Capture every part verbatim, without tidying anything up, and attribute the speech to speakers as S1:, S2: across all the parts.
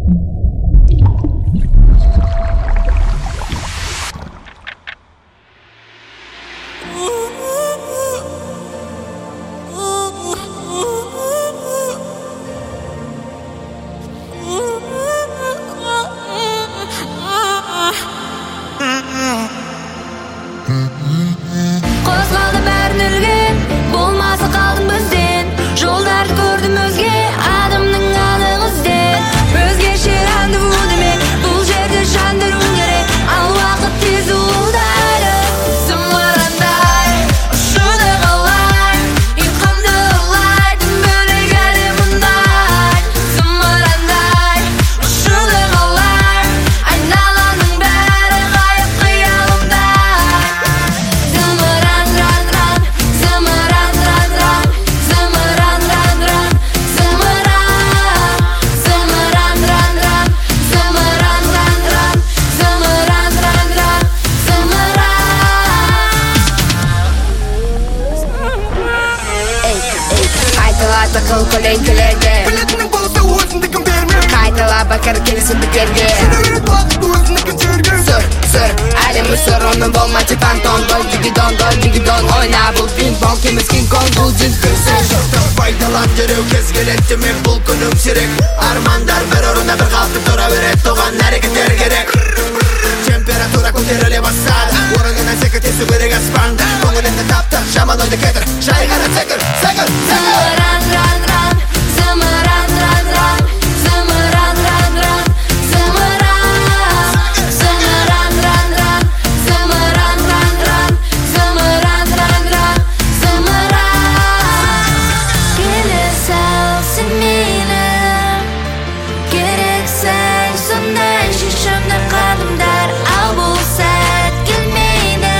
S1: Qozg'aldi bәрін өлген, болмаса қалдым бізден. Жолдарды көрдім өзге, адамның анық ізден. Өзгеше рандеву демек, бұл жерде жандыруың керек. Ал уақыт тез уылдайды, зымырандай ұшуды қалай, ұйқымды ұрлайтын бөлек әлем мұндай. Зымырандай ұшуды қалай, айналаның бәрі ғайып қиялымдай. Зымыран ран ран, зымыран ран ран, зымыран ран ран, зымыран, зымыран ран ран, зымыран ран ран, зымыран ран ран, зымыран. Эй, эй, қайталады қыл көлеңкелерге,
S2: Білетінің болса өзіндігін берме.
S1: қайтала бақыр келсін бікерге.
S2: Сенің уақыт өзіндігін жерге.
S1: Сұр, сұр, әлемі сұр, оның болма титан тон. Дой, дигидон, дой, дигидон, ойна бұл пинг-понг, емес кинг-конг, бұл джинс-пинг.
S2: Жоқты пайдалан дереу кез келеді демек бұл күнім сирек. Армандар бір орында бір қалыпты тұра береді, оған әрекеттер керек. Температура көтеріле бастады, орнына секір тесу керек аспанды. Көңіліңді тапты, жаман ойды кетір, жай ғана секір, секір, секір.
S1: Зымыран ран ран, зымыран ран ран, зымыран ран ран, зымыран, зымыран ран ран, зымыран ран ран, зымыран ран ран, зымыран. Келе салсын мейлі, керексің сондай шешімді қадамдар. Ал бұл сәт келмейді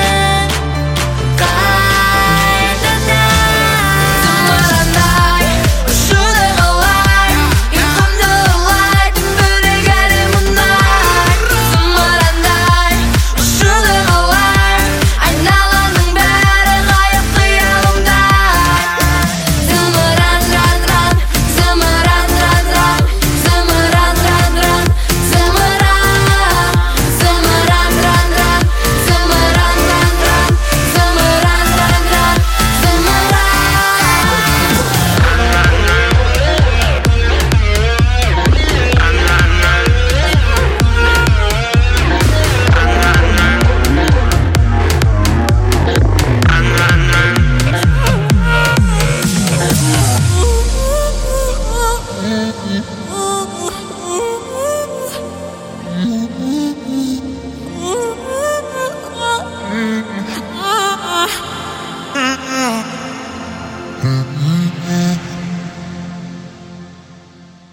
S1: қайтадан. Зымырандай ұшуды қалай, ұйқымды ұрлайтын бөлек әлем мұндай. Зымырандай ұшуды қалай, айналаның бәрі ғайып қиялымдай. Зымыран ран ран, зымыран ран ран, зымыран ран ран, зымыран, зымыран ран ран, зымыран ран ран, зымыран ран ран, зымыран.
S2: Mm-hmm.